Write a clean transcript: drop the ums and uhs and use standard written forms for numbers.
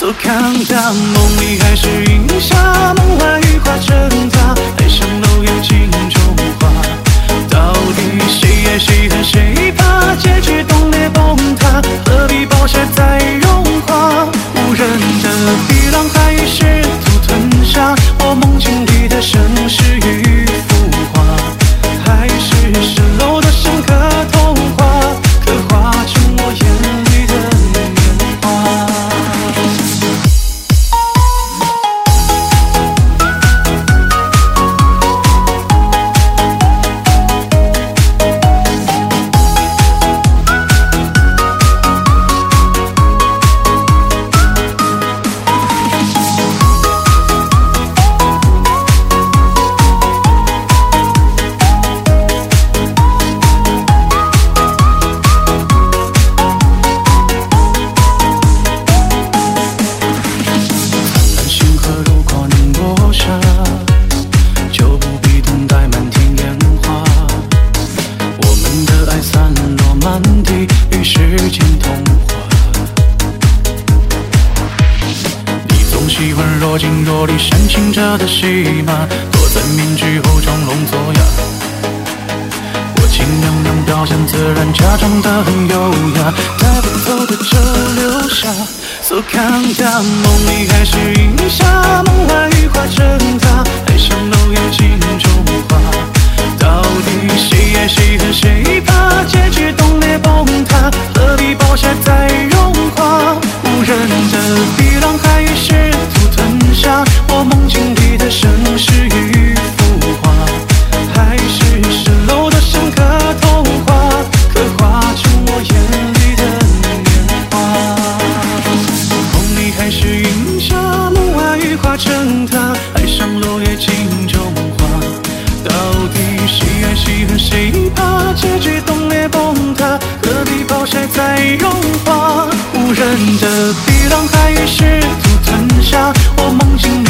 So countdown， 梦里还是云霞，梦外雨化成她，爱上楼又镜中花。到底谁爱谁恨谁怕？结局冻裂崩塌，何必暴晒再融化？无人的碧浪还试图吞下我梦境里的盛世与浮华，还是蜃楼的深刻童话，刻画成我眼里的年华。喜欢若即若离煽情着的戏码，躲在面具后装聋作哑。我尽量表现自然，假装得很优雅，带不走的就留下。So countdown， 梦里还是云霞，梦外雨化成她，爱上楼又镜中花。到底谁爱谁恨谁怕？结局冻裂崩塌，何必暴晒再融化？无人的碧浪还试图吞下我梦境里的盛世与浮华，还是蜃楼的深刻童话，刻画成我眼里的年华。梦里还是云霞，梦外雨化成她，爱上落叶镜中花。到底谁爱谁恨谁怕？结局冻裂崩塌，何必暴晒再融化？无人的碧浪还试图吞下我梦境